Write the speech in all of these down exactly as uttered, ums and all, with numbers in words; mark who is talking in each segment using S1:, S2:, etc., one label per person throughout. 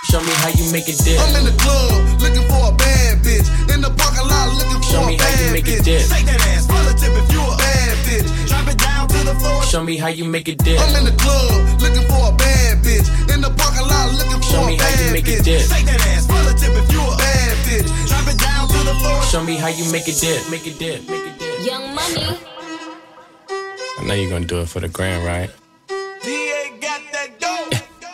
S1: Show me how you make it dip.
S2: I'm in the club looking for a bad bitch. In the parking lot looking
S1: Show
S2: for
S1: me
S2: a
S1: how you
S2: bad
S1: make
S2: bitch.
S1: it dip.
S2: Shake that ass, full of tip if you a bad bitch. Drop it down to the floor.
S1: Show me how you make it dip.
S2: I'm in the club looking for a bad bitch. In the parking lot looking
S1: Show
S2: for
S1: me
S2: a
S1: how you
S2: bad
S1: make it
S2: bitch.
S1: dip.
S2: Shake that ass, full of tip if you a bad bitch. Drop it down to the floor.
S1: Show me how you make it dip. Make it dip. Make it dip.
S3: Young Money.
S1: I know you're gonna do it for the grand, right?
S2: D A got that dope.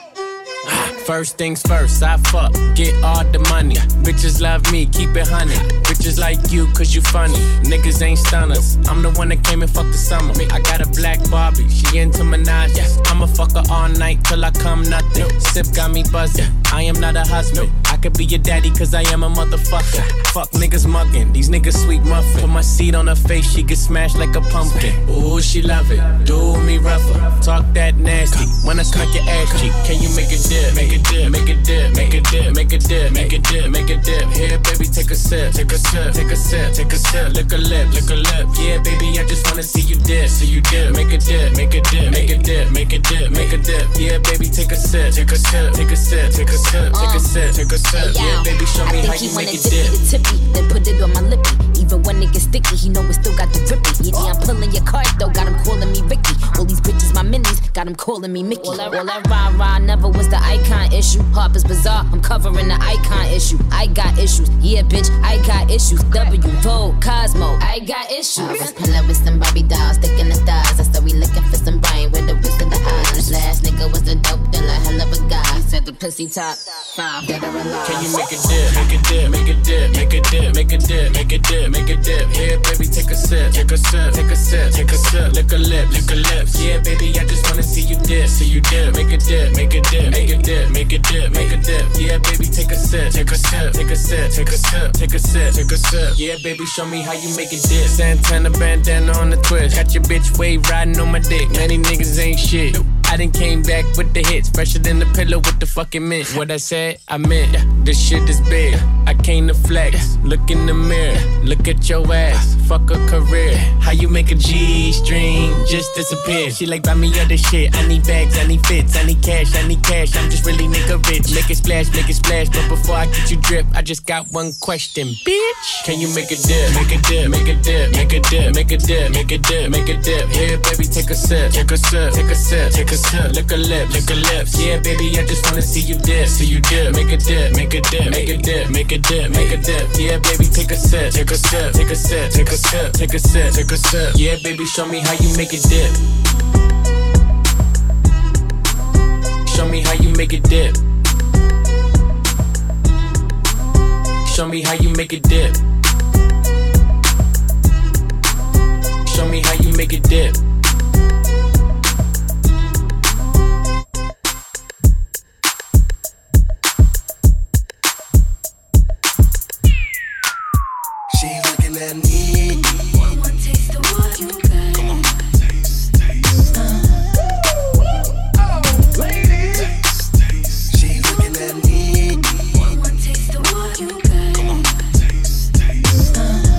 S1: First things first, I fuck, get all the money. Bitches love me, keep it honey. Bitches like you, cause you funny. Niggas ain't stunners. I'm the one that came and fucked the summer. I got a black Barbie, she into Minaj. I'ma fuck her all night till I come nothing. Sip got me buzzing, I am not a husband. I could be your daddy cause I am a motherfucker. Fuck niggas mugging, these niggas sweet muffin. Put my seed on her face, she get smashed like a pumpkin. Ooh, she love it, do me rougher. Talk that nasty, when I smack your ass cheek. Can you make it dip? Make it dip, make it dip, make it dip, make it dip, make it dip, make it dip. Here, baby, take a sip, take a sip, take a sip, take a sip. Lick a lip, lick a lip. Yeah, baby, I just wanna see you dip, see you dip. Make it dip, make it dip, make it dip, make it dip, make it dip. Yeah, baby, take a sip, take a sip, take a sip, take a sip, take a sip, take a sip. Yeah, baby, show me how you make it dip.
S3: I think he wanna dip me to tippy, then put it on my lippy. Even when it gets sticky, he know it still got the drippy. Yeah, I'm pulling your card though, got him calling me Ricky. All these bitches my minis, got him calling me Mickey. All that, all that rah-rah never was the icon issue. Harper's Bazaar, I'm covering the icon issue. I got issues, yeah bitch, I got issues. W, Vogue, Cosmo, I got issues. I was pulling with some Barbie dolls, sticking the stars. I said we looking for some brain with the whisk of the eyes. Last nigga was the dope dealer, hell of a guy. He said the pussy top five, dead or alive.
S1: Can you make it dip, make it dip, make it dip, make it dip, make it dip, make it dip, make it dip. Here, baby, take a sip, take a sip, take a sip, take a sip. Lick a lip, lick a lips. Yeah, baby, I just wanna see you dip, see you dip. Make it dip, make it dip, make it dip, make it dip, make it dip. Yeah, baby, take a sip, take a sip, take a sip, take a sip, take a sip, take a sip. Yeah, baby, show me how you make it dip. Santana bandana on the twist, got your bitch wave riding on my dick. Many niggas ain't shit. I done came back with the hits, fresher than the pillow with the fucking mint. What I said, I meant. This shit is big. I came to flex. Look in the mirror, look at your ass. Fuck a career. How you make a G-string just disappear? She like, buy me other shit. I need bags, I need fits, I need cash, I need cash. I'm just really nigga rich. Make it splash, make it splash. But before I get you drip, I just got one question, bitch. Can you make a dip? Make a dip, make a dip, make a dip, make a dip, make a dip, make a dip. Here, baby, take a sip, take a sip, take a sip, take a sip. Lick a lip, lick a lips. Yeah, baby, I just wanna see you dip, see you dip. Make a dip, make a dip, make a dip, make a dip, make a dip. Yeah, baby, take a sip, take a sip, take a sip, take a sip, take a sip, take a sip. Yeah, baby, show me how you make it dip. Show me how you make it dip. Show me how you make it dip. Show me how you make it dip.
S2: She's looking at me.
S4: One, one taste of what you got.
S2: Come on. Taste, taste. Oh, ladies. Taste, taste. She's looking at me.
S4: One, one taste of what you got.
S2: Come on. Taste, taste.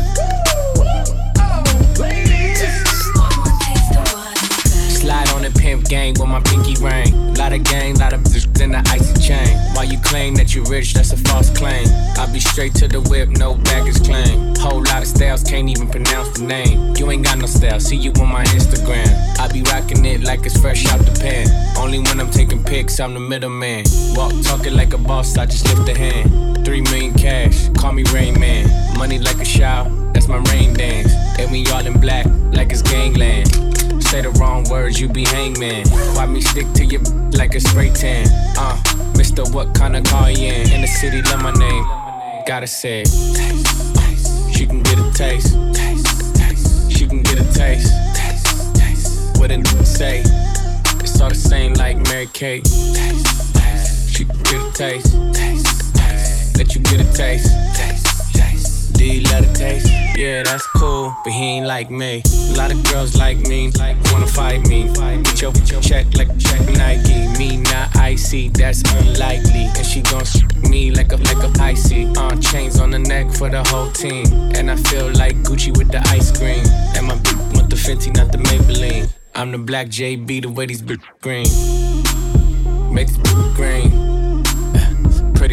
S2: Oh, ladies.
S4: One, one taste of what you got.
S1: Slide on the pimp gang with my pinky ring. Lot of gang, lot of bitches in the icy chain. While you claim that you rich, that's a false claim. I be straight to the whip, no baggage claim. Whole lot of styles, can't even pronounce the name. You ain't got no style, see you on my Instagram. I be rocking it like it's fresh out the pan. Only when I'm taking pics, I'm the middleman. Walk talking like a boss, I just lift a hand. Three million cash, call me Rain Man. Money like a shower, that's my rain dance. And we all in black, like it's gangland. Say the wrong words, you be hangman. Why me stick to you like a spray tan? Uh, Mister What kind of car you in? In the city, love my name. Gotta say it. Taste, taste. She can get a taste. Taste, taste. She can get a taste. Taste, taste. What a n***a say? It's all the same like Mary Kate. Taste, taste. She can get a taste. Taste, taste. Let you get a taste. Taste, taste. Do you love the taste? Yeah, that's cool, but he ain't like me. A lot of girls like me, like wanna fight me. Get your check like check Nike. Me not icy, that's unlikely. And she gon' s*** me like a like a Pisces. Uh, chains on the neck for the whole team. And I feel like Gucci with the ice cream. And my bitch want the Fenty, not the Maybelline. I'm the black J B, the way these bitch green. Make this bitch green.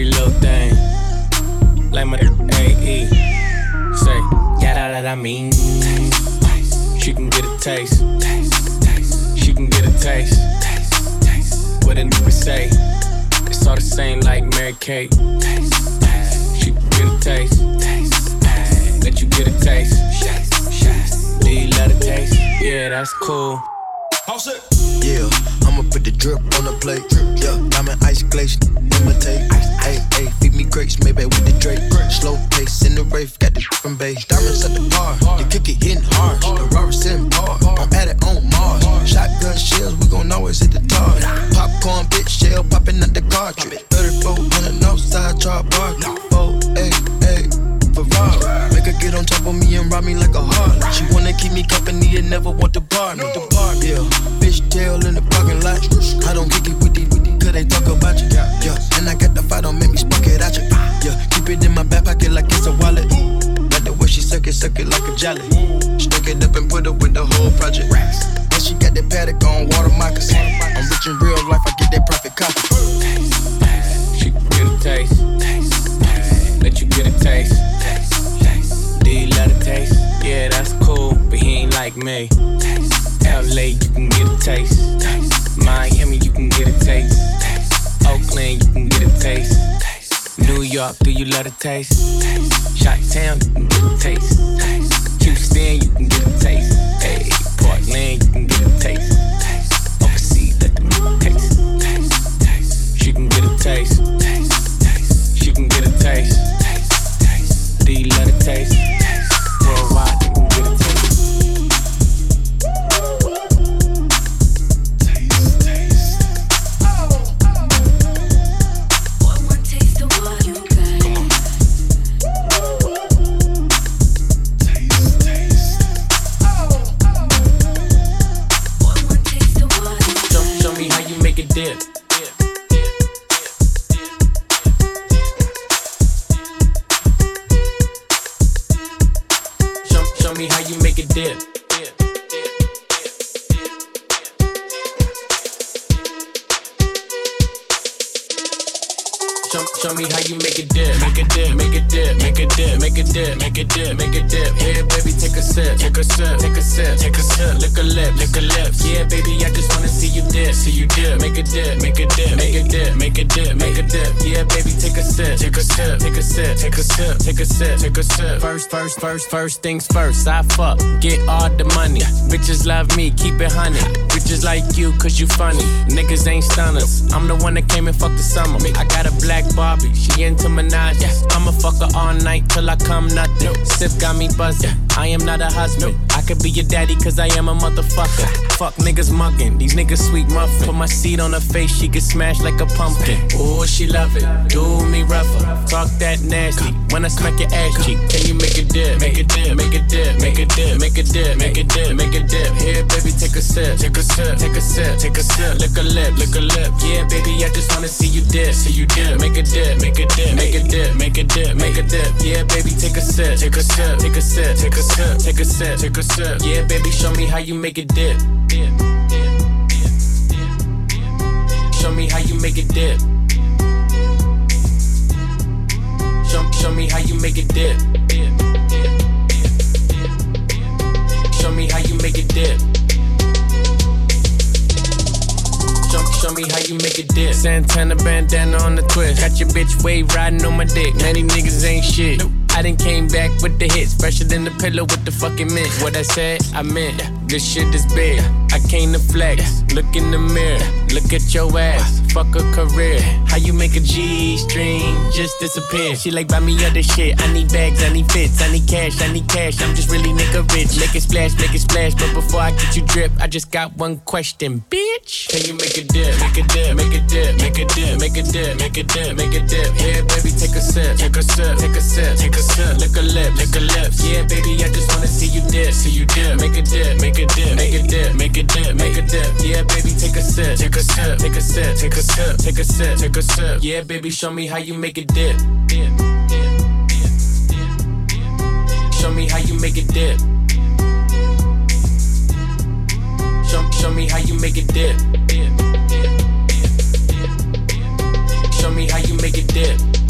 S1: pretty little thing. Like my A E. Say, yeah, that, that I mean. Taste, taste. She can get a taste. Taste, taste. She can get a taste. Taste, taste. What a nigga say. It's all the same like Mary Kate. Taste, taste. She can get a taste. Taste, taste. Let you get a taste. Taste, taste. Do you love the taste? Yeah, that's cool.
S2: Yeah, I'ma put the drip on the plate. Yeah, diamond ice glaze, imitate. Hey, hey, feed me grapes, maybe with the Drake. Slow pace in the rave, got the from base. Diamonds at the bar, the cookie hitting hard. The rubber sitting par, I'm at it on Mars. Shotgun shells, we gon' always hit the tar. Popcorn, bitch, shell popping out the cartridge. thirty-four hundred outside, char bar. Oh, hey, hey. Ferrari. Make her get on top of me and rob me like a heart. She wanna keep me company and never want to bar me. The bar, yeah. Fish tail in the parking lot. I don't kick it with these, cause they talk about you. Yeah, and I got the fight, don't make me spark it at you. Yeah, keep it in my back pocket like it's a wallet. Like the way she suck it, suck it like a jelly. Stuck it up and put it with the whole project. And she got that paddock on water moccasins. I'm rich in real life, I get that profit copy.
S1: She can get a taste. Let you get a taste. Do you love the taste? Yeah, that's cool, but he ain't like me. L A, you can get a taste. Miami, you can get a taste. Oakland, you can get a taste. New York, do you love the taste? Chi-Town, you can get a taste. Houston, you can get a taste. Hey, Portland, you can get a taste. Overseas, let them get a taste. She can get a taste. She can get a taste. Do you love the taste? Worldwide, you can get a taste. Dip. Show, show me how you make it dip. Show, show me how you make it dip. Make it dip, make it dip, make it dip, make it dip, make it dip, make it dip. Yeah, baby, take a sip, take a sip, take a sip, take a sip. Lick a lip, lick a lips. Yeah, baby, I just wanna see you dip, see you dip. Make it dip, make it dip, make it dip, make it dip, make it dip. Yeah, baby, take a sip, take a sip, take a sip, take a sip, take a sip, take a sip. First, first, first, first things first. I fuck, get all the money. Bitches love me, keep it honey. Bitches like you, cause you funny. Niggas ain't stunners. I'm the one that came and fucked the summer. I got a black Barbie, she into Minaj. I'ma fuck her all night till I come nothing. Sip got me buzzing. I am not a husband. I could be your daddy cause I am a motherfucker. Fuck niggas mugging, these niggas sweet muffin. Put my seed on her face, she get smashed like a pumpkin. Ooh, she love it, do me rougher. Talk that nasty, when I smack your ass cheek. Can you make it dip, make it dip, make it dip, make it dip, make it dip, make it dip, make it dip. Here baby, take a sip, take a sip, take a sip, take a sip. Lick a lip, lick a lip. Yeah baby, I just wanna see you dip, see you dip. Make it dip, make it dip, make it dip, make it dip, make it dip. Yeah baby, take a sip, take a sip, take a sip, take a sip. Take a sip, take a sip. Yeah, baby, show me how you make it dip. Dip, dip, dip, dip. Show me how you make it dip. Show, show me how you make it dip. Dip, dip, dip, dip. Show me how you make it dip. Show, show me how you make it dip. Santana bandana on the twist. Got your bitch wave riding on my dick. Man, these niggas ain't shit. I done came back with the hits, fresher than the pillow with the fucking mint. What I said, I meant. This shit is big. I came to flex. Look in the mirror. Look at your ass. Fuck a career. How you make a G-string just disappear? She like, buy me other shit. I need bags, I need fits, I need cash, I need cash. I'm just really nigga rich. Make it splash, make it splash. But before I get you drip, I just got one question, bitch. Can you make it dip? Make it dip, make it dip, make it dip, make it dip, make it dip, make it dip. Yeah, baby, take a sip, take a sip, take a sip, take a sip. Lick a lip, lick a lips. Yeah, baby, I just wanna see you dip, see you dip. Make it dip, make it dip, make it dip, make it dip, make it dip. Yeah, baby, take a sip, take a sip, take a sip, take a sip, take a sip, take a sip. Yeah, baby, show me how you make it dip. Dip, dip, dip, dip, dip. Show me how you make it dip. Show, show me how you make it dip. Dip, dip, dip, dip, dip. Show me how you make it dip.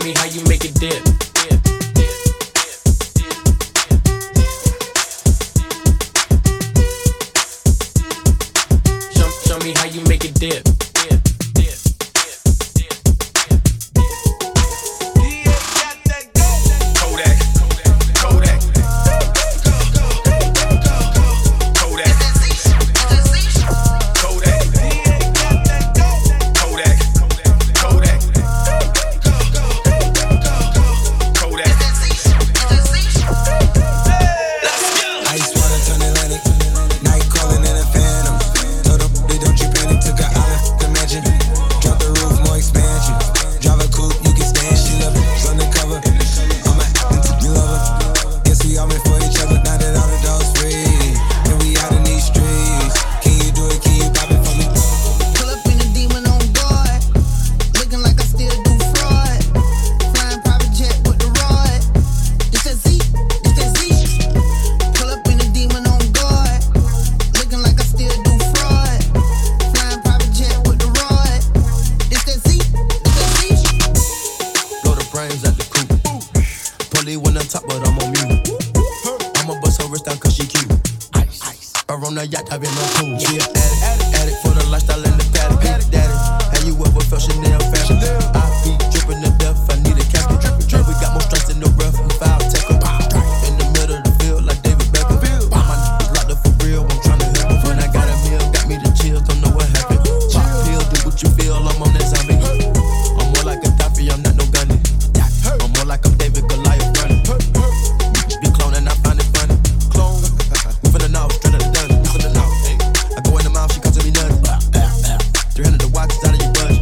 S1: me how you make it dip. Dip, dip, dip, dip, dip. Show, show me how you make it dip. Dip, dip, dip, dip, dip.
S2: He ain't got that go. Kodak, Kodak, Kodak. Kodak. He ain't got that go. Kodak, Kodak, Kodak. Let's go.
S5: Ice water turn Atlantic. Night calling in a phantom. Told them they don't you panic. Took an island dimension. Drop the roof, more expansion. Drive a coupe, you can stand. She love it. It's undercover. I'm a you love her. Guess we all meant for each other. Now that all the dogs free, and we out in these streets. Can you do it? Can you pop it for me?
S6: Pull up in a demon on guard, looking like I still do fraud. Flying private jet with the rod. This that Z, this that Z. Pull up in a demon on guard, looking like I still do fraud. Flying private jet with the rod. This that Z, this that Z.
S2: Blow the brains at the coop. Pully when on top, but I'm on mute. I'ma bust her wrist down cause she cute. Ice, ice. Her on the yacht, I've been on pool. She an addict, addict for the lifestyle and the paddock. Big daddy, have you ever felt Chanel fashion? I be dripping to death, I need a captain. Drip, we got more strikes than no breath. We foul tackle. In the middle of the field like David Beckham. All my niggas locked up for real, I'm tryna help 'em. When I got a meal, got me the chills, don't know what happened. Pop pill, do what you feel, I'm on that zombie. I'm more like Gaddafi, I'm not no gunny. I'm more like I'm David Goliath running. Be cloning, I find it funny. Clone, we finna know, straight out the dungeon. We finna know, hey. I go in the mouth, she comes to me nothing. three hundred the watch, out of your budget.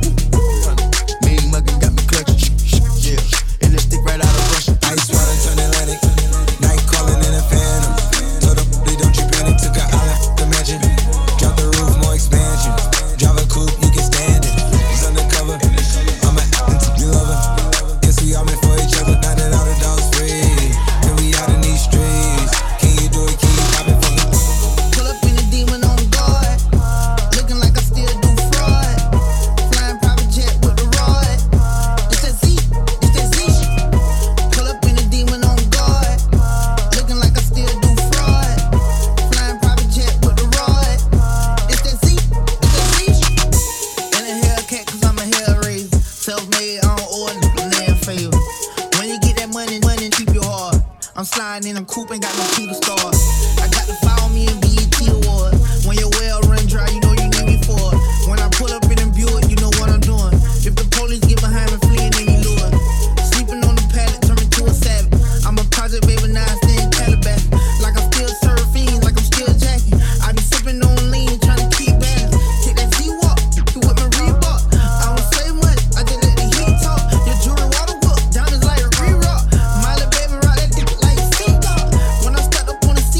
S2: Mean muggin' got me clutching. Yeah, and this stick right out of Russia.
S5: Ice water turn Atlantic. Night calling in a phantom. Told them they don't you panic. Took an island dimension. Drop the roof, more expansion. Drive a coupe, you can stand it. It's undercover. I'm a you love her. Guess we all meant for each other. Now that all the dogs free, and we out in these streets. Can you do it? Can you pop it for me?
S6: Pull up in a demon on guard, looking like I still do fraud. Flying private jet with the rod. This that Z, this that Z. Pull up in a demon on guard, looking like I still do fraud. Flying private jet with the rod. This that Z, this that Z. In a Hellcat 'cause I'm a hell raiser. Self-made, I don't owe a land favor. When you get that money, money keep your heart. I'm sliding in a coupe, ain't got no key to start. I got to follow me in B E T Award. When your well run dry, you know you need me for it. When I pull up in a Buick, you know what I'm doing. If the police get behind me, fleeing any lure. Sleeping on the pallet, turn me to a savage. I'm a project baby, now I stay in Calabash. Like I'm still surfing, like I'm still jacking. I be sipping on lean, trying to keep balance. Take that Z-Walk, you with my Reebok. I don't say much, I just let the heat talk. Your jewelry water whoop, diamonds like a re-rock. My little baby rock that dick like Seagull. When I stepped up on the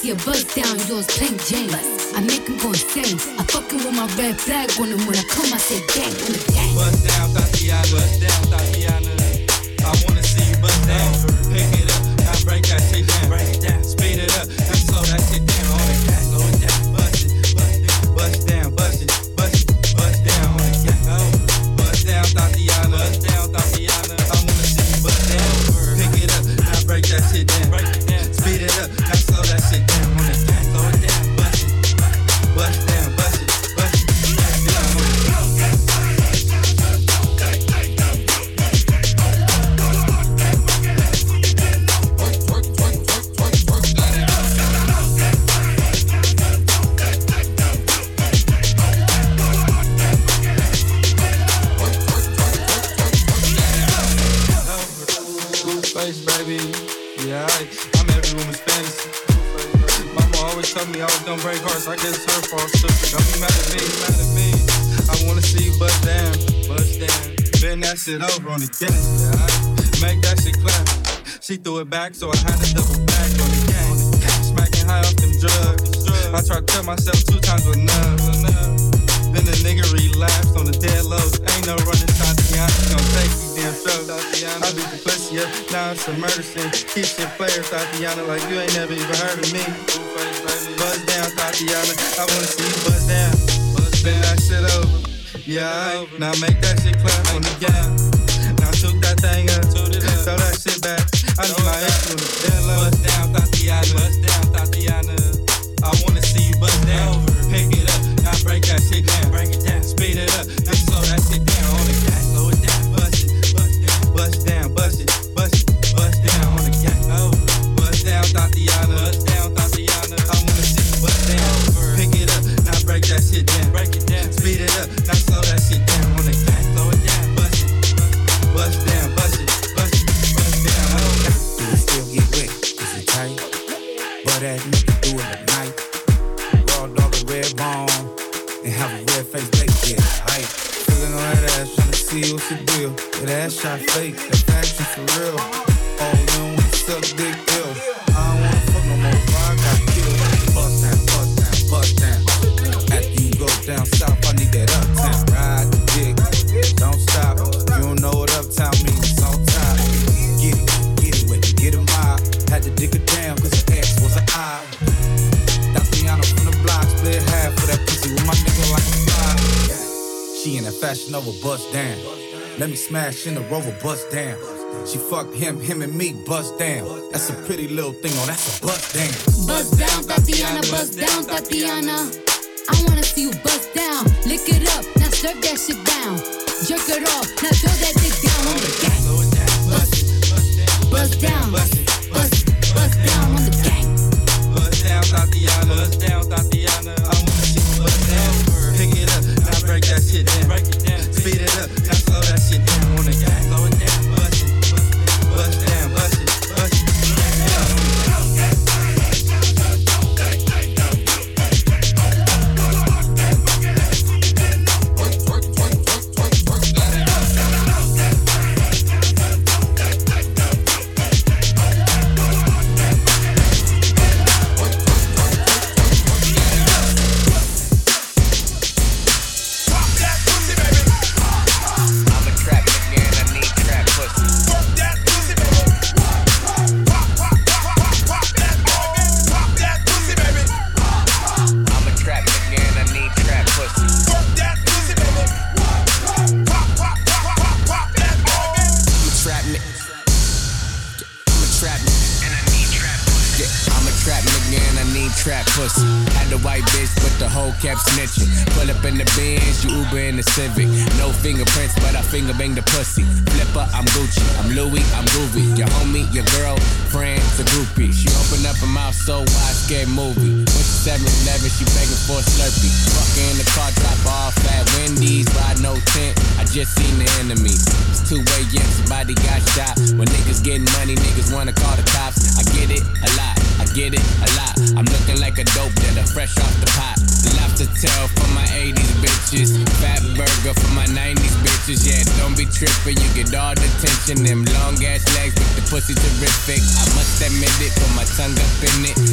S7: see a buzz down, yours plain Jane. I make him go insane. I fucking with my red flag on him. When I come, I say gang on the gang.
S5: Bust down, Tatiana. Bust down, Tatiana. I wanna see you bust down. Pick it up, now break that shit down. Break it down, speed it up, now slow that shit down. On the gas, slow it down. Bust it, bust it, bust down, bust it, bust it, bust down. On the gas, bust down, Tatiana. Bust down, Tatiana. I wanna see you bust down. Pick it up, now break that shit down. Break it down, speed it up, now slow that shit down. On the gas, slow it down. Bust it, bust down, bust it, bust it, bust down. On the gas. Told me I was gonna break hearts, I guess it's her fault, sister. Don't be mad at me, mad at me. I wanna see you bust down, bust down. Bend that shit over on the gas, yeah, I make that shit clap. She threw it back, so I had to double back on the gang. Smacking high off them drugs. I tried to tell myself two times with enough. Then the nigga relapsed on the dead lows. Ain't no running, Tatiana. Gonna take these damn shows, Tatiana. I beat the pussy up, now it's a murder scene. Keep shit players, Tatiana, like you ain't never even heard of me. Buzz down, Tatiana. I wanna see you buzz down. Bend that shit over. Yeah, I now make that shit clap on the gang. Now shoot that thing up, throw that shit back. I need my issue in the dead low. Buzz down, Tatiana. Buzz down, Tatiana. I wanna see you buzz down. Pick it up, now break that shit down. Break it down, speed it up, now slow that shit down. On the gas, slow it down. Bust it, bust down, bust down, bust it, bust it, bust down on the gas. Bust down, Tatiana. Bust down, Tatiana. I wanna see you bust down. Pick it up, now break that shit down. Break it down, speed it up, now slow that shit down. On the gas, slow it down. Bust it, bust down, bust it, bust it, bust down.
S8: Do it still get wet? Is it tight? But that nigga do it at night. Raw dog a red bone and have a red face baby. Yeah, hype. Feeling on that ass, trying to see what's the deal. Yeah, that shot fake, that fashion for real. Oh, you don't wanna suck dick ill. I don't wanna fuck no more, so I got killed. Bust down, bust down, bust down. After you go down south, I need that uptown. Ride the dick, don't stop. You don't know what uptown means, it's on top. Get it, get it with it, get it mild. Had to dig it down, cause the X was an I. Tatiana from the block, split half for that pussy with my nigga like a fly. She in that Fashion Nova bust down. Let me smash in the Rover bust down. She fucked him, him and me bust down. That's a pretty little thing, oh that's a bust down.
S7: Bust down, Tatiana, bust down, Tatiana. I wanna see you bust down. Lick it up, now serve that shit down. Jerk it off, now throw that dick down on the gang. Bust, bust down, bust, bust down on the gang.
S5: Bust down, Tatiana. Bust down, Tatiana. I wanna see you bust down. Pick it up, now break that shit down. Break it down, speed it up, now slow that shit down. On the gang, slow it down. Bust it, bust down, bust it, bust it, bust down.
S1: Kept snitching. Pull up in the Benz, you Uber in the Civic. No fingerprints, but I finger bang the pussy. Flipper, I'm Gucci. I'm Louis, I'm groovy. Your homie, your girl, friend's a groupie. She opened up her mouth so wide, scared movie. Went to seven eleven, she begging for a Slurpee. Fucking in the car, drop off at Wendy's. Ride no tent, I just seen the enemies. It's two A M, somebody got shot. When niggas getting money, niggas wanna call the cops. I get it a lot, I get it a lot. I'm looking like a dope dealer, fresh off the pot. Lobster tail for my eighties bitches. Fat burger for my nineties bitches. Yeah, don't be tripping, you get all the attention. Them long ass legs with the pussy terrific. I must admit it, put my tongue up in it. Oh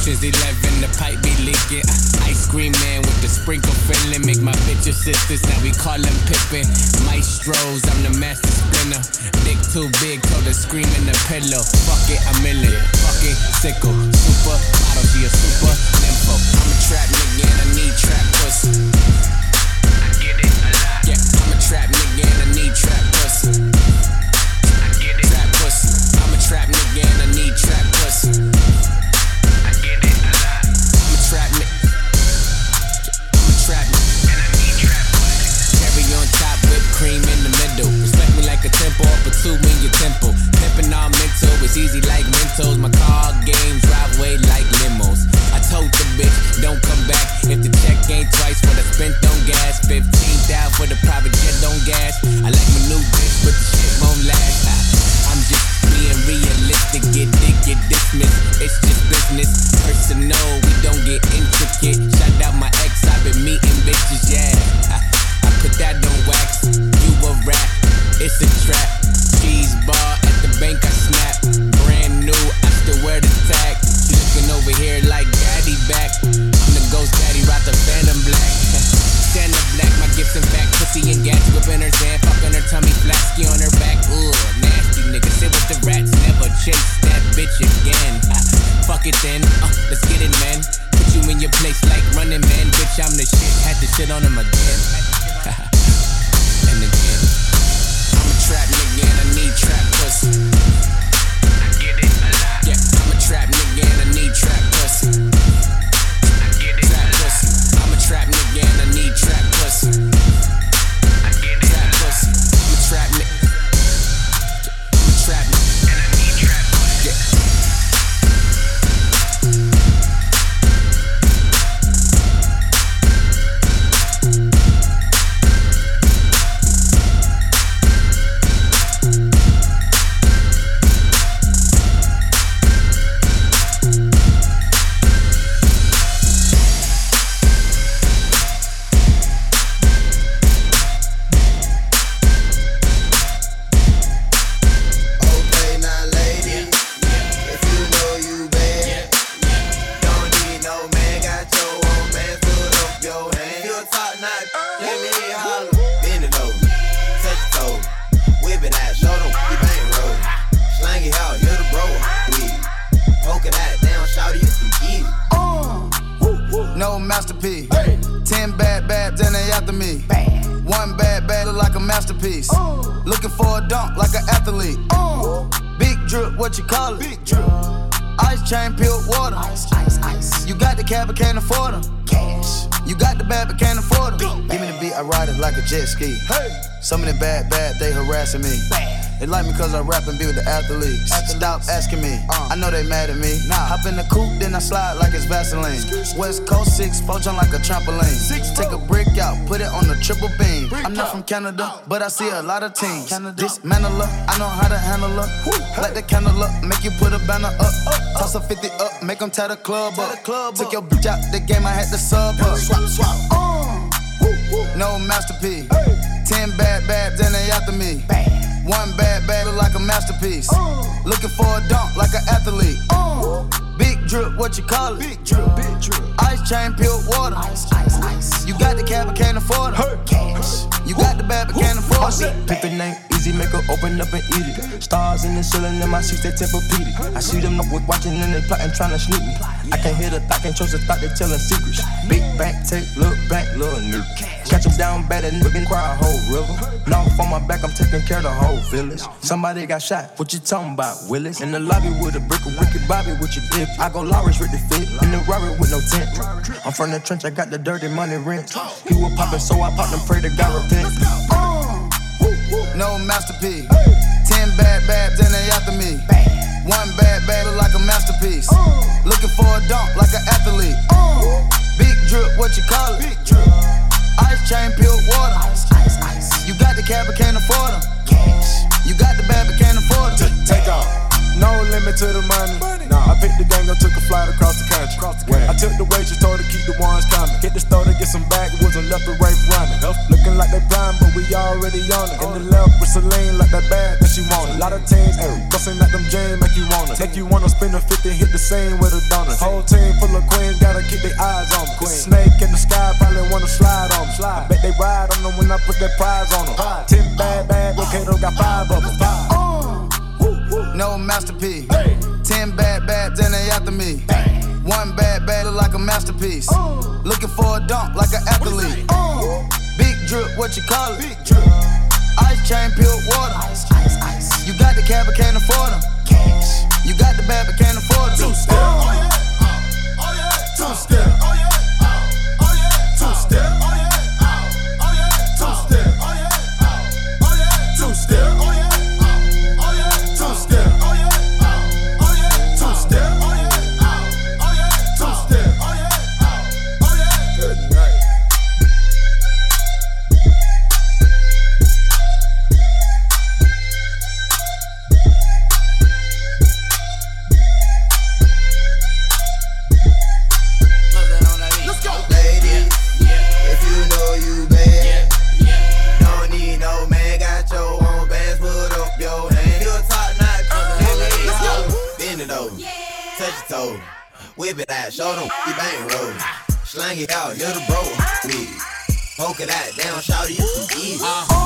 S1: Ocean's Eleven, the pipe be leaking. Ice cream man with the sprinkle filling. Make my bitches sisters, now we call them Pippin. Maestros, I'm the master splinter. Dick too big, told her scream in the pillow. Fuck it, I'm in it. Fucking sickle. Super model, she a super nympho. I'm a trap nigga and I need trap pussy. I get it a lot. Yeah, I'm a trap nigga and I need trap pussy. I get it. Trap pussy. I'm a trap nigga and I need trap pussy. I get it a lot. I'm a trap nigga. I'm a trap nigga and I need trap pussy. Cherry on top, whipped cream in the middle. Respect me like a tempo, up a two in your temple. Pimpin' all mental, it's easy like Mentos. My car game drive away like limos. I told the bitch, don't come back if the check ain't twice what I spent on gas. Fifteen thousand for the private jet on gas. I like my new bitch, but the shit won't last. I, I'm just being realistic, get dick, get dismissed. It's just business, personal, we don't get intricate. Shout out my ex, I've been meeting bitches, yeah. I, I put that on wax, you a rap, it's a trap. Cheese bar at the bank, I snap. Brand new, I still wear the tag. She looking over here like daddy back. I'm the ghost daddy, rock the phantom black. Santa black, my gifts and back. Pussy and gas, whipping her sand, fucking her tummy flat, ski on her back. Ugh, nasty nigga, sit with the rats, never chase that bitch again. Ah, fuck it then, uh, let's get it, man. Put you in your place like running man. Bitch, I'm the shit, had to shit on him again. And again, I'm a trap nigga and I need trap pussy. I get it a lot. Yeah, I'm a trap nigga and I need trap pussy. I get it trap pussy. I'm a trap nigga and I need trap pussy. I get it trap pussy. I'm a trap nigga. I'm a trap nigga and I need trap pussy. Yeah.
S9: Masterpiece. Hey. Ten bad babs and they after me. Bad. One bad bad look like a masterpiece. Uh. Looking for a dunk like an athlete. Uh. Big drip, what you call it? Big drip. Ice chain, peeled water. Ice, ice, ice. You got the cab but can't afford them. Cash. You got the bad but can't afford them. Give me the beat, I ride it like a jet ski. Hey. Some of the bad bad they harassing me. Bad. They like me cause I rap and be with the athletes. athletes. Stop asking me, uh. I know they mad at me. Nah. Hop in the coupe, then I slide like it's Vaseline. West Coast six, four jump like a trampoline. Six, Take a brick out, put it on the triple beam. Brick I'm not out. From Canada, but I see a lot of teams. Canada. Dismantle her, I know how to handle her. Hey. Light the candle up, make you put a banner up. up. Toss a fifty up, make them tie the club tie up. The club Took up. Your bitch out the game, I had to sub her. Swap, swap. Uh. No masterpiece. Hey. Ten bad babs and they after me. Bad. One bad bad look like a masterpiece. Uh, Looking for a dunk like an athlete. Uh, big drip, what you call it? Big drip, big drip. Ice chain, peeled water. Ice, ice, ice. You got the cab but can't afford it. Hey. Cash. You got the bad but can't afford it.
S10: Pick the name, easy, make her open up and eat it. Stars in the ceiling in my seats, they Tempur-Pedic. I see them up with watching and they plotting, trying to sneak me. I can't hear the thought, can't trust the thought, they telling secrets. Big bank, take, look back, little nigga. Catch him down bad, that nigga cry a whole river. Now on my back, I'm taking care of the whole village. Somebody got shot, what you talking about, Willis? In the lobby with a brick of wicked Bobby with your dip. I go Lawrence with the fit, in the Rari with no tent. I'm from the trench, I got the dirty money rent. He was poppin', so I popped and pray to God repent.
S9: Uh, no masterpiece. Ten bad babs and they after me. One bad bad look like a masterpiece. Looking for a dunk like an athlete. Big drip, what you call it? Big drip. Ice chain, peeled water. Ice, ice, ice. You got the cab but can't afford them. Cash. You got the bad but can't afford them.
S11: Take off. No limit to the money. Nah. I picked the gang up, took a flight across the country. Across the country. I took the waitress, told her keep the ones coming. Hit the store to get some backwoods and left and right running. Looking like they blind, but we already on it. In the left with Celine, like that bag that she wanted. A lot of teams, ayy, bustin' at them jeans, make you wanna. Make you wanna spend a fifty, hit the same with a donut. Whole team full put that prize on them. Ten bad, bad, Rokato got five of them.
S9: Uh, no masterpiece. Hey. Ten bad, bad, then they after me. Bang. One bad, bad, look like a masterpiece. Uh, Looking for a dunk like an athlete. Uh, Big drip, what you call it? Big drip. Ice chain, pure water. Ice, ice, ice. You got the cab, but can't afford them. Cash. You got the bad, but can't afford them. Two step. Oh yeah. Oh, oh yeah. Two step. Oh yeah. Oh, oh yeah. Two step. Oh yeah. Oh, oh yeah. Two step. Oh yeah. Oh, oh yeah. Two step. Oh yeah. Oh, oh yeah. Two step. Oh yeah. Oh, oh yeah. Two step. Oh yeah. Oh, oh yeah. Two step. Oh yeah. Oh, oh yeah. Good night.
S12: Whip it out, show them you bang roll. Slang it out, you're the bro. Me. Poke it out, down, shout you some easy.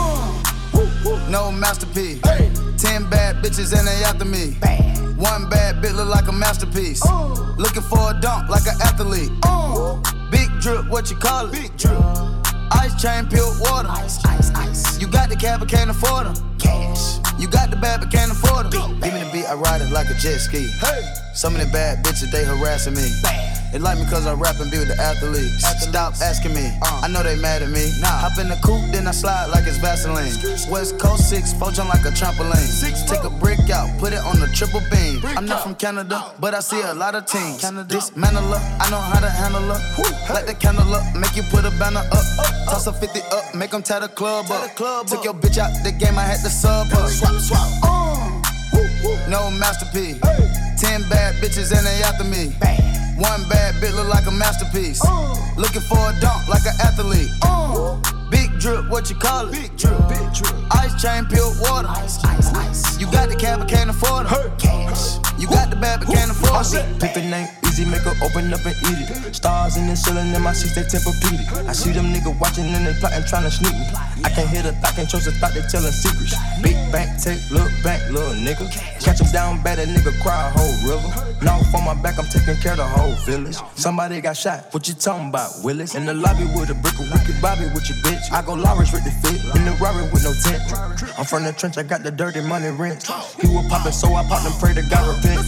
S9: Uh, no masterpiece. Hey. Ten bad bitches and they after me. Bang. One bad bitch look like a masterpiece. Uh. Looking for a dunk like an athlete. Uh. Big drip, what you call it? Big drip. Ice chain, pure water. Ice, ice, ice. You got the cab, but can't afford them. Cash. You got the bad, but can't afford them. Give me the beat, I ride it like a jet ski. Hey. Some of the bad bitches, they harassing me. Bam. They like me cause I rap and be with the athletes. athletes. Stop asking me, uh. I know they mad at me. Nah. Hop in the coupe, then I slide like it's Vaseline. West Coast six, poach on like a trampoline. Six, Take a brick out, put it on the triple beam. Brick I'm not out. From Canada, but I see a lot of teams. Canada. Dismantle her, I know how to handle her. Hey. Light the candle up, make you put a banner up. up. Toss a fifty up, make them tie the club tie up. The club Took up. Your bitch out the game, I had to sub her. Swap, swap. Uh. No masterpiece. Hey. Ten bad bitches and they after me. Bang. One bad bitch look like a masterpiece. Uh. Looking for a dunk like an athlete. Uh. Big drip, what you call it? Big drip. Big drip. Ice chain, pure water. Ice, ice, ice. You got the cab, but can't afford it. Hey. Cash. You got the bad, but can't afford it.
S10: Pick the name, easy, make her open up and eat it. Stars in the ceiling in my seats, they Tempur-Pedic. I see them niggas watching and they plotting, trying to sneak me. I can't hear the thought, can't trust the thought, they telling secrets. Big bank, take, look back, little nigga. Catch him down bad, that nigga cry a whole river. Now for my back, I'm taking care of the whole village. Somebody got shot, what you talking about, Willis? In the lobby with a brick of wicked Bobby with your bitch. I go Lawrence with the fit, in the Rari with no tent. I'm from the trench, I got the dirty money rent. He was poppin', so I popped and pray to God repent.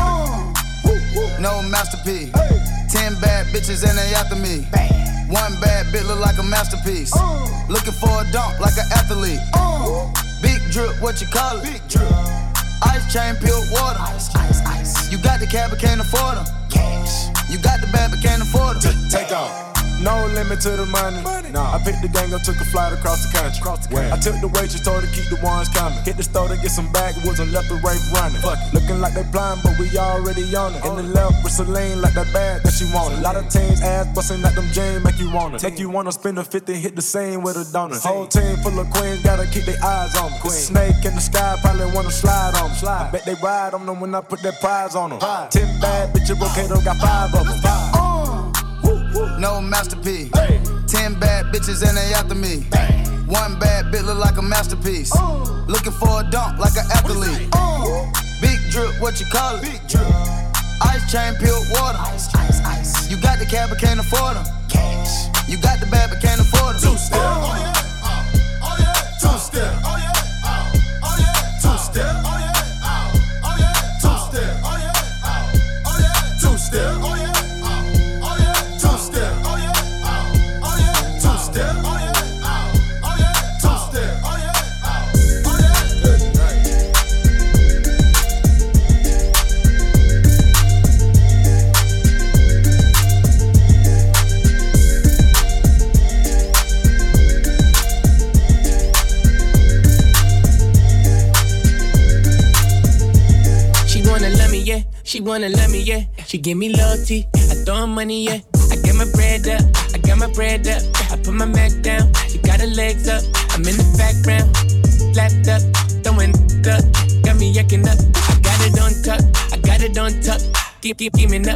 S9: No masterpiece. Hey. Ten bad bitches and they after me. Bang. One bad bitch look like a masterpiece. Uh. Looking for a dunk like an athlete. Uh. Big drip, what you call it? Big drip. Ice chain, pure water. Ice, ice, ice. You got the cab, but can't afford them. Cash. You got the bad, but can't afford them.
S11: Take, take off. No limit to the money. money. Nah. I picked the gang up, took a flight across the country. Across the country. I took the waitress, told her to keep the ones coming. Hit the store to get some backwoods and left the rape running. Fuck. Looking like they blind, but we already on it. In the left with Celine, like that bag that she wanted. A lot of teams ass busting at them jeans, make you wanna. Make you wanna spend a fifty, hit the scene with a donut. Whole team full of queens, gotta keep their eyes on them. Snake in the sky, probably wanna slide on them. Slide. I bet they ride on them when I put that prize on them. Five. Ten bad bitches, Rokato got five of them. Five.
S9: No masterpiece. Hey. Ten bad bitches and they after me. Bang. One bad bitch look like a masterpiece. Uh. Looking for a dunk like an athlete. Uh. Big drip, what you call it? Big drip. Ice chain, pure water. Ice, ice, ice. You got the cab, but can't afford them. Cash. You got the bad, but can't afford them. Two step. Oh yeah. Oh, oh yeah. Two step. Oh yeah. Oh, oh yeah. Two step. Oh yeah. Oh, oh yeah. Two step. Oh yeah. Oh, oh yeah. Two step. Oh yeah.
S1: She wanna love me, yeah. She give me loyalty. I throw her money, yeah. I get my bread up. I got my bread up. I put my Mac down. She got her legs up. I'm in the background. Lapped up. Throwing up. Got me yucking up. I got it on tuck. I got it on tuck. Keep, keep, keeping up.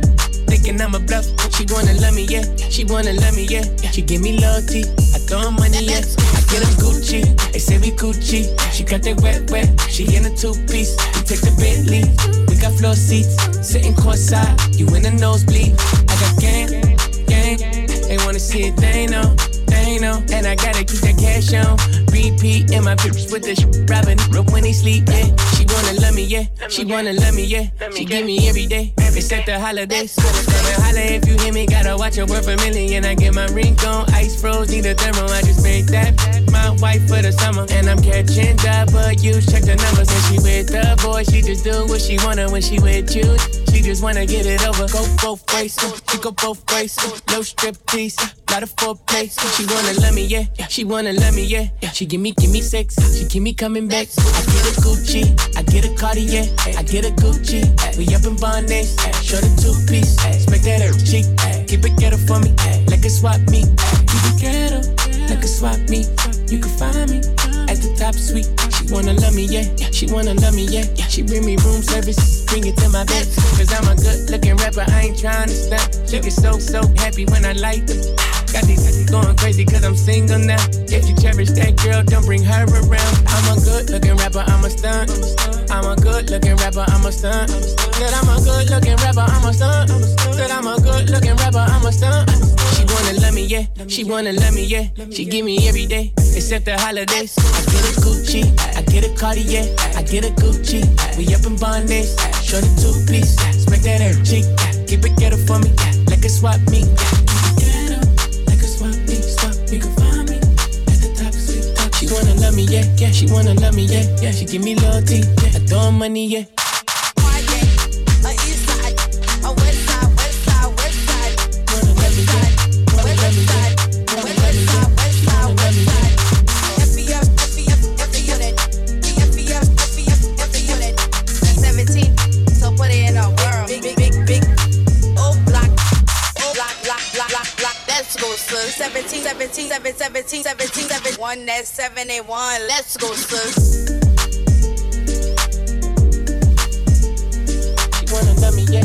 S1: thinking I'm a bluff. She wanna love me, yeah. She wanna love me, yeah. She give me loyalty. I throw her money, yeah. I get her Gucci. They say we Gucci. She got that wet, wet. She in a two-piece. We take the Bentley. We got floor seats. Sitting courtside. You in the nosebleed. I got gang, gang. They wanna see it, they know. They know. And I gotta keep that cash on. Repeat in my bitch with the sh- robbing rope when they sleep, yeah. She wanna love me, yeah. She wanna love me, yeah. She give me every day, except the holidays. Never holla if you hear me, gotta watch her worth a million. I get my ring on, ice froze, need a thermo. I just made that my wife for the summer. And I'm catching W, check the numbers. And she with the boy, she just do what she wanna when she with you. She just wanna get it over. Go both ways, she go both ways. No strip tease, lot of foreplay. She wanna love me, yeah. She wanna love me, yeah. She give me, give me sex. She keep me coming back. I get a Gucci, I get a Cartier, I get a Gucci. We up in Bonnets, show the two piece. Smack that her cheek, keep it ghetto for me, like a swap meet. Keep it ghetto, like a swap meet. You can find me at the top suite. She wanna love me, yeah. She wanna love me, yeah. She bring me room service, bring it to my bed. Cause I'm a good looking rapper, I ain't trying to stunt. She get so, so happy when I light them. Got these going crazy cause I'm single now. If you cherish that girl, don't bring her around. I'm a good looking rapper, I'm a stunt. I'm a good looking rapper, I'm a stunt. Said I'm a good looking rapper, I'm a stunt. Said I'm a good looking rapper, I'm a stunt. She wanna love me, yeah. She wanna love me, yeah. She give me every day, except the holidays. I get a Gucci, I get a Cartier, I get a Gucci. We up in Bonnets, show the two piece. Smack that her cheek, keep it ghetto for me, like a swap meet. You can find me at the top of She wanna love me, yeah, yeah. She wanna love me, yeah, yeah. She give me loyalty, yeah. I throw her money, yeah.
S13: A east side, a west side, west side, west side.
S1: Wanna love me, yeah. Wanna love me, yeah.
S13: West side, west side, west side. F E F, F E F, F E unit. F E F, F E F, F E unit. seventeen, so put it in a world. Big, big, big, big. Oh, block, oh, block, block, block, block, block. Let's go, sis. seventeen, seventeen, seventeen, seventeen, seventeen, seventeen, one, that's seven, eight, one. Let's go, sis.
S1: She wanna love me, yeah.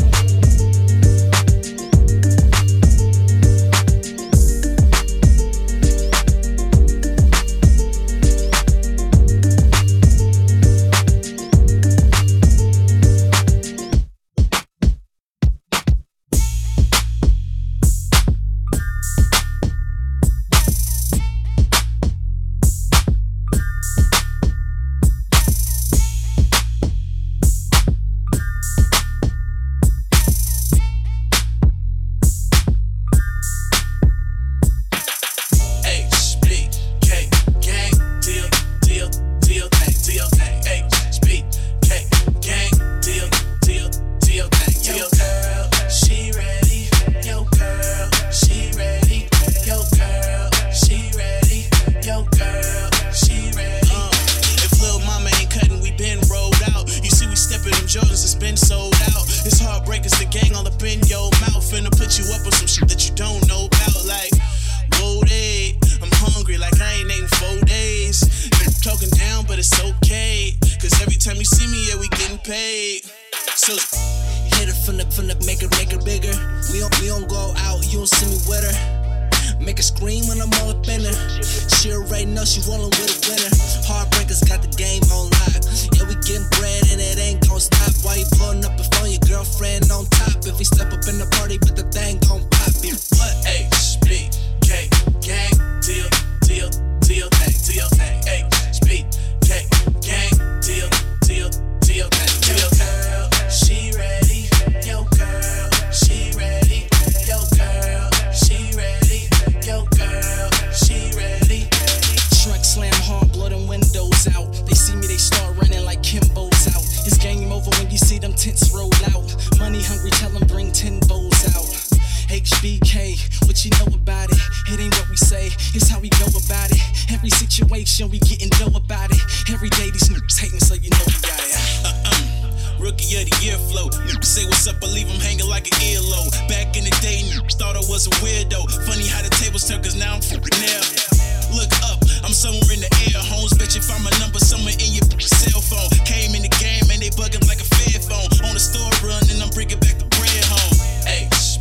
S14: Bugging like a fed phone on the store run, and I'm bringing back the bread home. H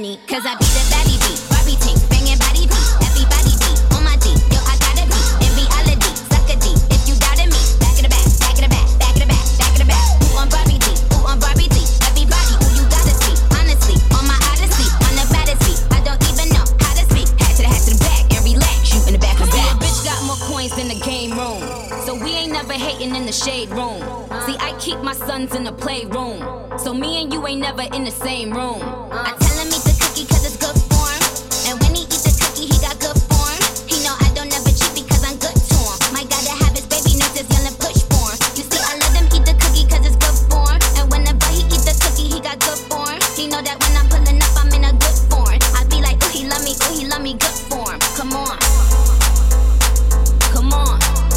S3: money, cause I be the baddie beat. Barbie tank, banging body beat. Everybody beat on my D. Yo, I gotta be in reality. Suck a D. If you doubted me, back in the back, back in the back, back in the back, back in the back. Who on Barbie D? Who on Barbie D? Everybody who you gotta see. Honestly, on my odyssey, on the baddest beat. I don't even know how to speak. Hat to the hat to the back and relax. You in the back of the back. Bitch got more coins than the game room. So we ain't never hating in the shade room. See, I keep my sons in the playroom. So me and you ain't never in the same room. I tell him eat the cookie cause it's good for him. And when he eat the cookie, he got good form. He know I don't never cheat because I'm good to him. My gotta have his baby nurses yelling push for him. You see, I let him eat the cookie cause it's good for him. And whenever he eat the cookie, he got good form. He know that when I'm pulling up, I'm in a good form. I be like, ooh, he love me, ooh, he love me, good form. Come on. Come on.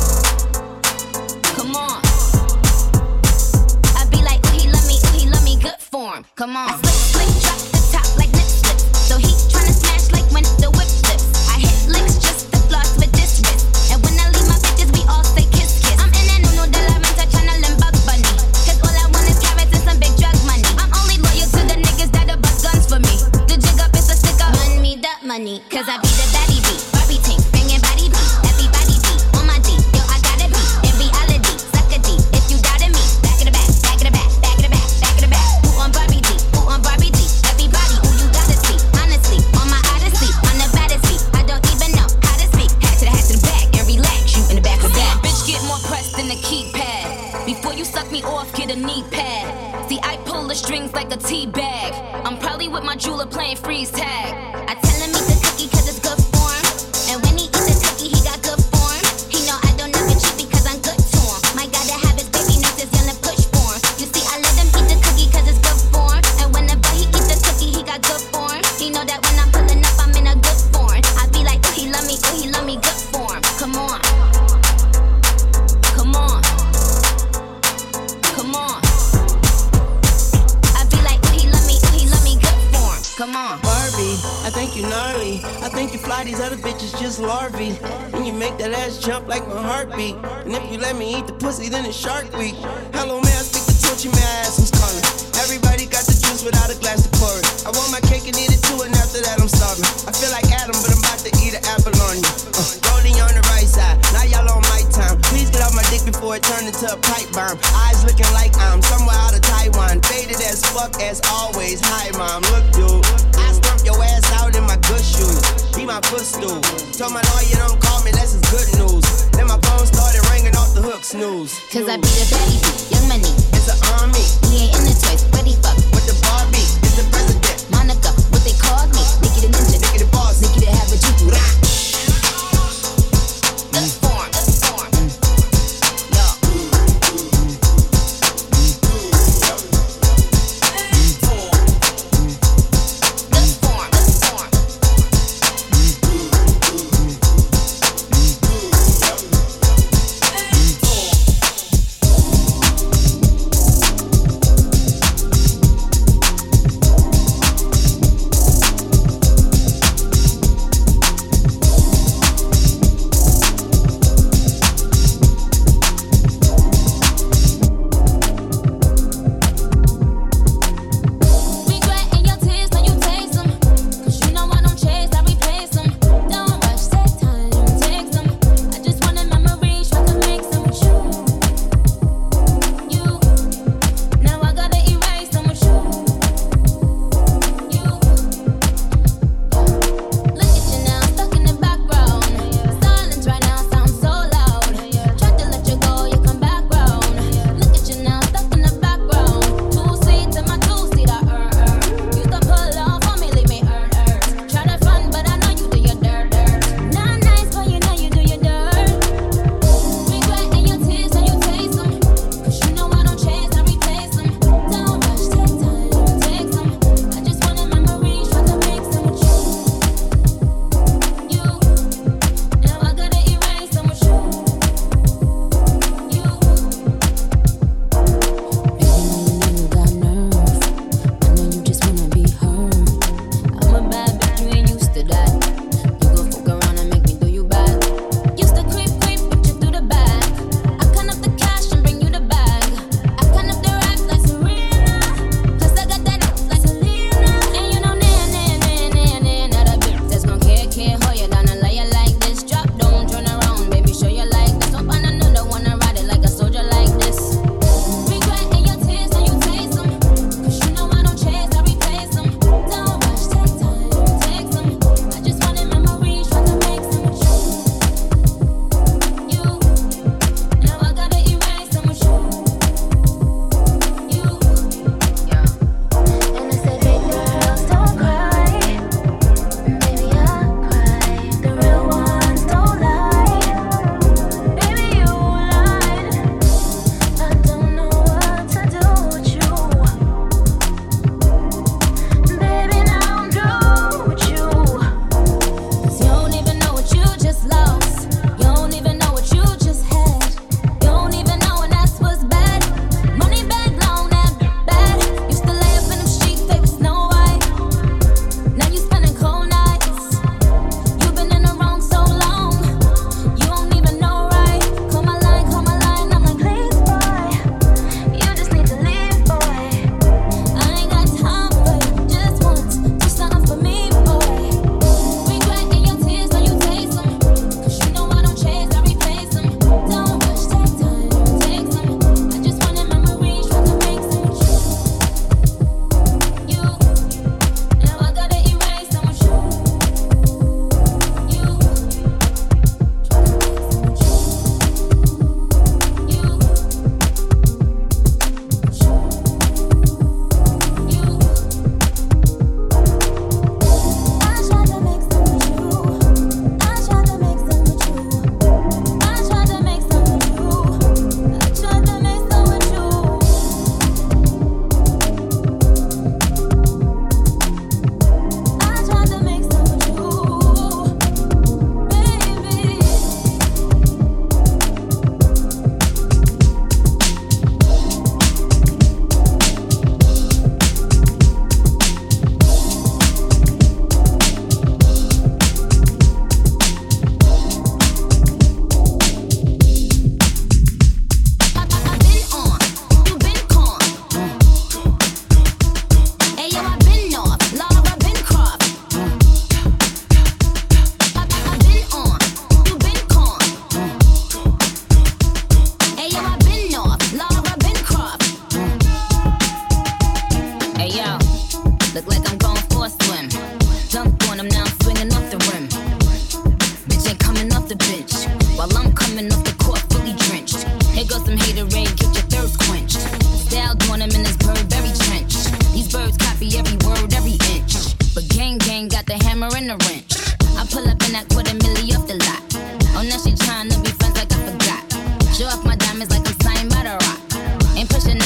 S3: Come on. I be like, ooh, he love me, ooh, he love me, good form. Come on. I slip, slip, drop the top like lip slip. So he tryna smash like when the whip flips. I hit licks just to floss with this wrist. And when I leave my bitches, we all say kiss, kiss. I'm in and uno de la renta tryna limp up bunny. Cause all I want is carrots and some big drug money. I'm only loyal to the niggas that'll bust guns for me. The jig up is a stick up. Run me that money. Cause I be the baddie beat. Barbie tank, banging body beat. Everybody beat on my D. Yo, I gotta be in reality. Suck a D. If you doubted me, back in the back, back in the back, back in the back, back in the back. Who on Barbie D? Who on Barbie D? Everybody who you gotta see. Honestly, on my odyssey, on the baddest beat. I don't even know how to speak. Hat to the hat to the back and relax. You in the back of that. Bitch, get more pressed than a keypad. Before you suck me off, get a knee pad. See, I pull the strings like a tea bag. I'm probably with my jeweler playing freeze tag. I tell him eat the cookie cause it's good for him. And when he eat the cookie, he got good form. He know I don't never cheat because I'm good to him. My gotta have his baby nurses yelling push for him. You see, I let him eat the cookie cause it's good for him. And whenever he eat the cookie, he got good form. He know that when I'm pulling up, I'm in a good form. I be like, ooh, he love me, ooh, he love me, good form. Come on. Come on. Come on. I be like, ooh, he love me, ooh, he love me, good form. Come on.
S14: Barbie, I think you gnarly. I think you fly these other bitches just larvae. And you make that ass jump like my heartbeat. And if you let me eat the pussy, then it's Shark Week. Hello, may I speak to Tochi? May I ask who's calling? Everybody got the juice without a glass to pour it. I want my cake and eat it too, and after that I'm starving. I feel like Adam, but I'm about to eat an apple on you. Uh, Goldie on the right side, now y'all on my time. Please get off my dick before it turned into a pipe bomb. Eyes looking like I'm somewhere out of Taiwan. Faded as fuck as always. Hi, mom, look, dude. I stump your ass out in my good shoes. Be my footstool. Told my lawyer don't call me, that's is good news. Then my phone started ringing off the hook, snooze.
S3: Cause I be the baddie beat, young money.
S14: It's an army.
S3: He ain't in the toys, but he fuck
S14: with the Barbie. It's the president.
S3: Monica, what they called me. Nikki the ninja,
S14: Nikki the boss,
S3: Nikki the have a juju.
S14: Good form, good form.
S3: Yo. Good form, good form.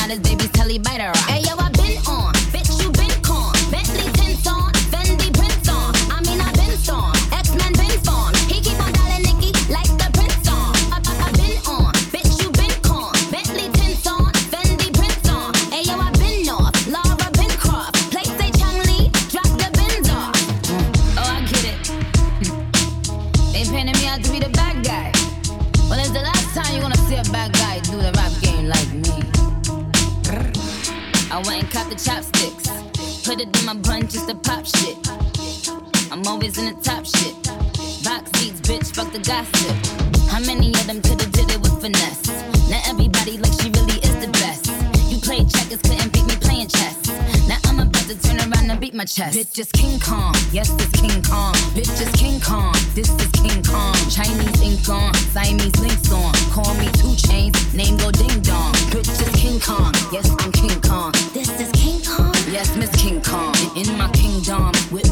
S3: got his baby's telly biter. Hey yo, I been on, bitch you been con. Bentley tints on, Fendi prints on. I mean I been storm, X-Men been formed. He keep on dialing Nicki like the Prince on. I, I, I been on, bitch you been con. Bentley tints on, Fendi prints on. Hey yo, I been north, Laura been Croft. Play say Chung Lee, drop the bins off. Mm. Oh I get it. Mm. They painted me out to be the bad guy. Well, it's the last time you're gonna see a bad guy do the rap game like me. I went and caught the chopsticks. Put it in my bun just to pop shit. I'm always in the top shit. Box seats, bitch, fuck the gossip. How many of them could've did it with finesse? Now everybody like she really is the best. You played checkers, couldn't beat me playing chess. Now I'm about to turn around and beat my chest. Bitch is King Kong, yes this King Kong. Bitch is King Kong, this is King Kong. Chinese ink on, Siamese links on. Call me two chains, name go ding dong. Bitch is King Kong, yes I'm King Kong. This is King Kong, yes Miss King Kong. In my kingdom with